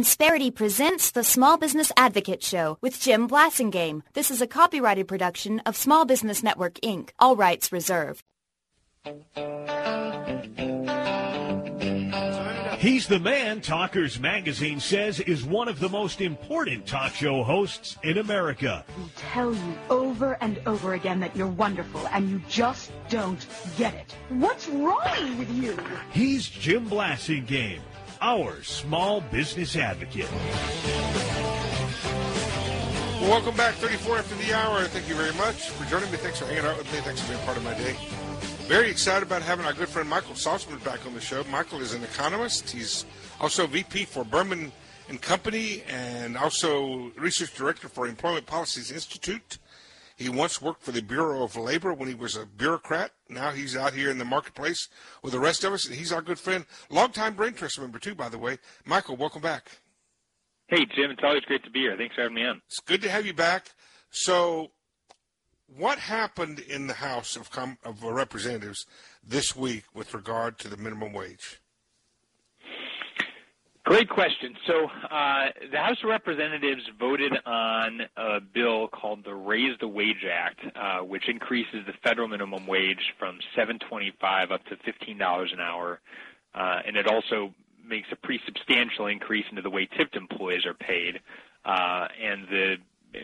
Insperity presents the Small Business Advocate Show with Jim Blasingame. This is a copyrighted production of Small Business Network, Inc. All rights reserved. He's the man Talkers Magazine says is one of the most important talk show hosts in America. We tell you over and over again that you're wonderful, and you just don't get it. What's wrong with you? He's Jim Blasingame, our small business advocate. Well, welcome back, 34 after the hour. Thank you very much for joining me. Thanks for hanging out with me. Thanks for being part of my day. Very excited about having our good friend Michael Saltzman back on the show. Michael is an economist. He's also VP for Berman & Company and also Research Director for Employment Policies Institute. He once worked for the Bureau of Labor when he was a bureaucrat. Now he's out here in the marketplace with the rest of us, and he's our good friend. Longtime Brain Trust member, too, by the way. Michael, welcome back. Hey, Jim. It's always great to be here. Thanks for having me on. It's good to have you back. So what happened in the House of Representatives this week with regard to the minimum wage? Great question. So the House of Representatives voted on a bill called the Raise the Wage Act, which increases the federal minimum wage from $7.25 up to $15 an hour, and it also makes a pretty substantial increase into the way tipped employees are paid. And the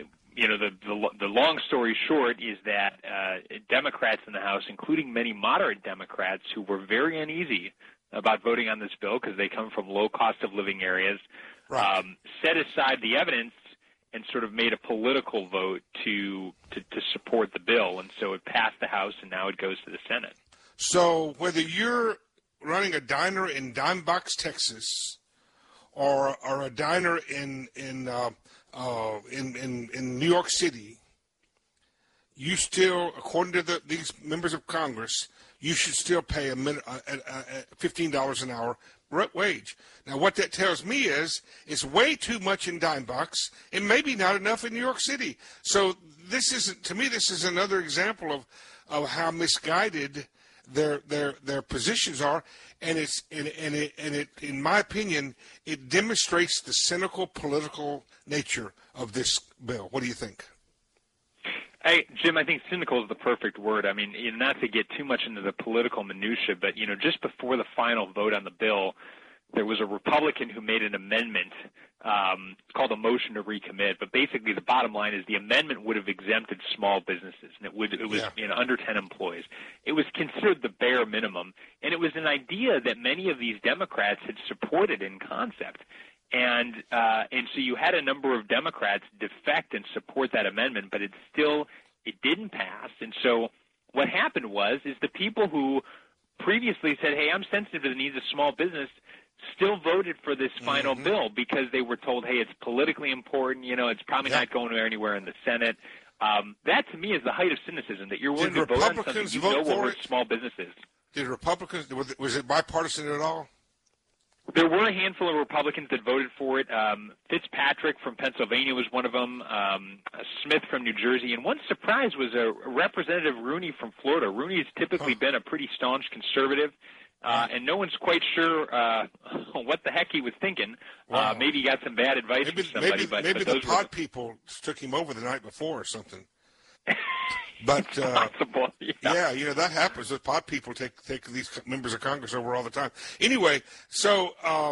long story short is that Democrats in the House, including many moderate Democrats who were very uneasy about voting on this bill because they come from low cost of living areas, right, set aside the evidence and sort of made a political vote to support the bill. And so it passed the House, and now it goes to the Senate. So whether you're running a diner in Dime Box, Texas, or a diner in New York City, you still, according to these members of Congress, you should still pay a $15 an hour wage. Now, what that tells me is it's way too much in Dime Box and maybe not enough in New York City. So this is another example of how misguided their positions are, and it in my opinion, it demonstrates the cynical political nature of this bill. What do you think? Jim, I think cynical is the perfect word. I mean, not to get too much into the political minutia, but just before the final vote on the bill, there was a Republican who made an amendment. It's called a motion to recommit, but basically the bottom line is the amendment would have exempted small businesses, and it was under 10 employees. It was considered the bare minimum, and it was an idea that many of these Democrats had supported in concept. And so you had a number of Democrats defect and support that amendment, but it didn't pass. And so what happened is the people who previously said, hey, I'm sensitive to the needs of small business, still voted for this final bill because they were told, hey, it's politically important, it's probably not going anywhere in the Senate. That, to me, is the height of cynicism, that you're willing to vote on something you know will hurt small businesses. Did Republicans, was it bipartisan at all? There were a handful of Republicans that voted for it. Fitzpatrick from Pennsylvania was one of them, Smith from New Jersey, and one surprise was Representative Rooney from Florida. Rooney's typically been a pretty staunch conservative, and no one's quite sure what the heck he was thinking. Wow. Maybe he got some bad advice from somebody. Maybe the pod people took him over the night before or something. But possible, yeah, that happens. The pod people take these members of Congress over all the time. Anyway, so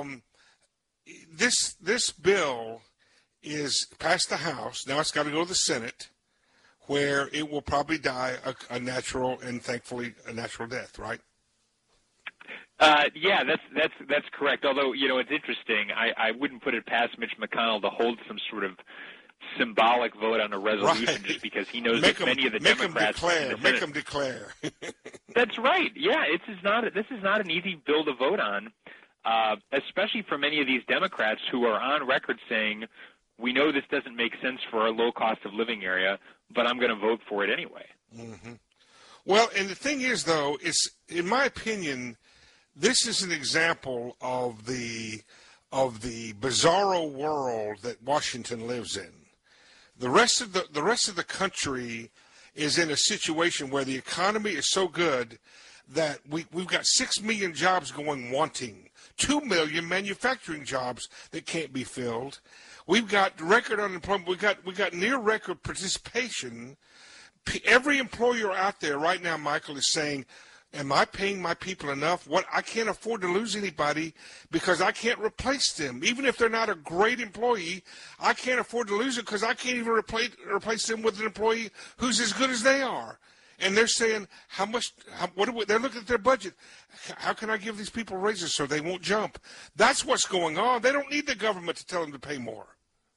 this bill is passed the House. Now it's got to go to the Senate, where it will probably die a natural and thankfully a natural death, right? Yeah, that's correct. Although it's interesting. I wouldn't put it past Mitch McConnell to hold some sort of symbolic vote on a resolution just because he knows that many of the Democrats make them declare. That's right. Yeah, this is not an easy bill to vote on, especially for many of these Democrats who are on record saying, we know this doesn't make sense for our low cost of living area, but I'm going to vote for it anyway. Mm-hmm. Well, and the thing is, though, in my opinion, this is an example of the bizarro world that Washington lives in. The rest of the country is in a situation where the economy is so good that we've got 6 million jobs going wanting 2 million manufacturing jobs that can't be filled. We've got record unemployment. We got near record participation. Every employer out there right now, Michael, is saying, am I paying my people enough? I can't afford to lose anybody because I can't replace them. Even if they're not a great employee, I can't afford to lose it because I can't even replace them with an employee who's as good as they are. And they're saying, they're looking at their budget. How can I give these people raises so they won't jump? That's what's going on. They don't need the government to tell them to pay more.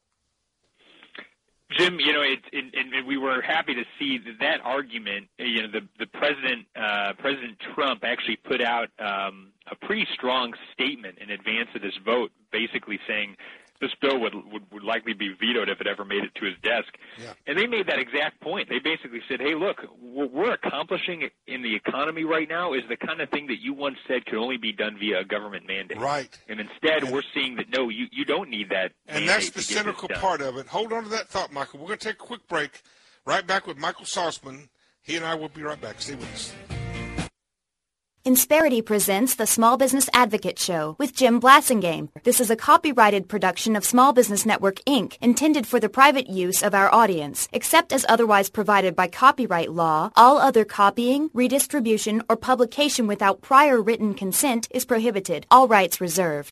Jim, and we were happy to see that argument. The President Trump actually put out a pretty strong statement in advance of this vote, basically saying this bill would likely be vetoed if it ever made it to his desk. Yeah. And they made that exact point. They basically said, hey, look, what we're accomplishing in the economy right now is the kind of thing that you once said could only be done via a government mandate. Right. And instead, we're seeing that, no, you don't need that. And that's the cynical part of it. Hold on to that thought, Michael. We're going to take a quick break. Right back with Michael Salzman. He and I will be right back. Stay with us. Insperity presents the Small Business Advocate Show with Jim Blasingame. This is a copyrighted production of Small Business Network, Inc., intended for the private use of our audience. Except as otherwise provided by copyright law, all other copying, redistribution, or publication without prior written consent is prohibited. All rights reserved.